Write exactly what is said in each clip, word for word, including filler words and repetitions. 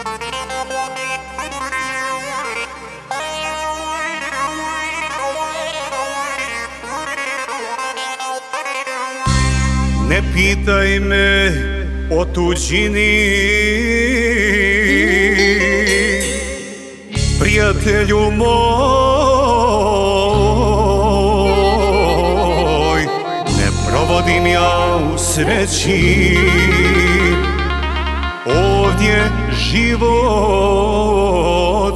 Ne pitaj me o tuđini, prijatelju moj, ne provodim ja u sreći ovdje život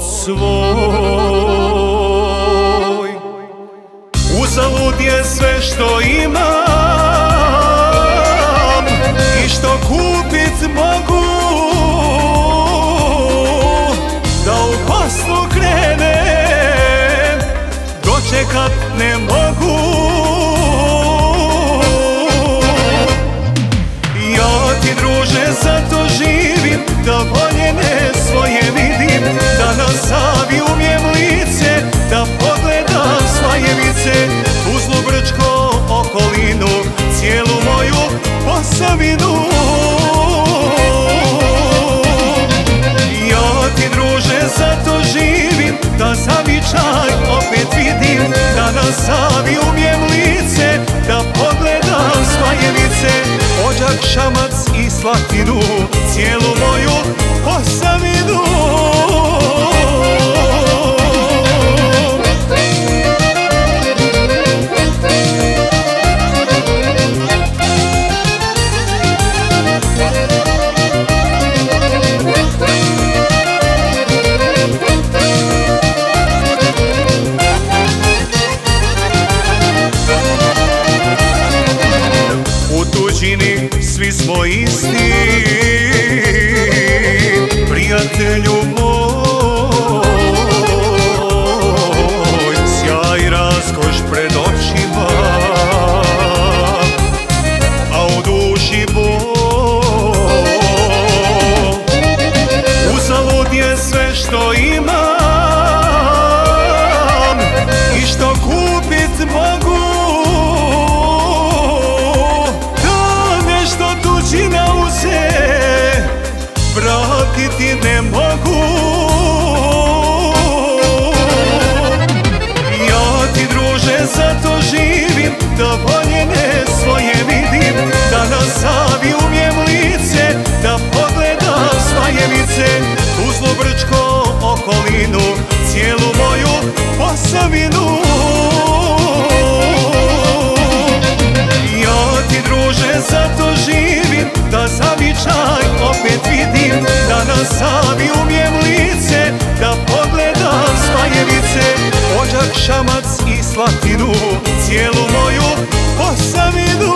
svoj. Uzalud je sve što imam i što kupit mogu, da u poslu krenem, dočekat ne mogu. Ja ti, druže, zato živim, da voljene svoje vidim, da na Savi umijem lice, da pogledam Smajevice, Tuzlu, Brčko, okolinu, cijelu moju Posavinu. Ja ti, druže, zato živim, da zavičaj opet vidim, da na Savi umijem lice, da pogledam Smajevice, Odžak, Šamac i Slatinu, cijelu moju Posavinu. Svi smo isti, prijatelju moj, sjaj raskoš pred očima, a u duši bol. Uzalud je sve što imam i što kupit mogu, tuđina uze, vratiti ne mogu. Ja ti, druže, zato živim, da voljene svoje vidim, da na Savi umijem lice, da pogledam Smajevice, Tuzlu, Brčko, okolinu, cijelu moju Posavinu. Ja ti, druže, zato živim, da zavičaj opet vidim, da na Savi umijem lice, da pogledam Smajevice, Odžak, Šamac i Slatinu, cijelu moju Posavinu.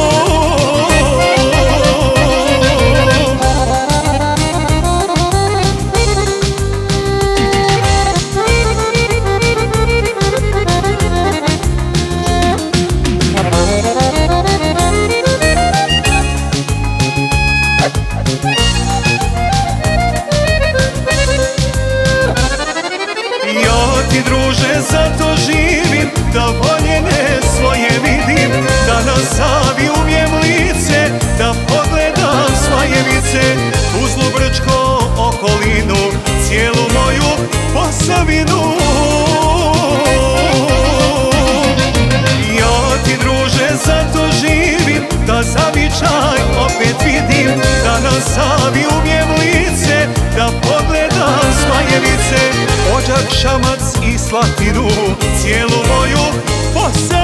Druže, zato živim, da voljene svoje vidim, da na Savi umijem lice, da pogledam Smajevice, Tuzlu, Brčko, okolinu, cijelu moju Posavinu. Ja ti, druže, zato živim, da zavičaj opet vidim, da na Savi umijem lice, da pogledam Smajevice, Odžak, Šamac i Slatinu, cijelu moju Posavinu.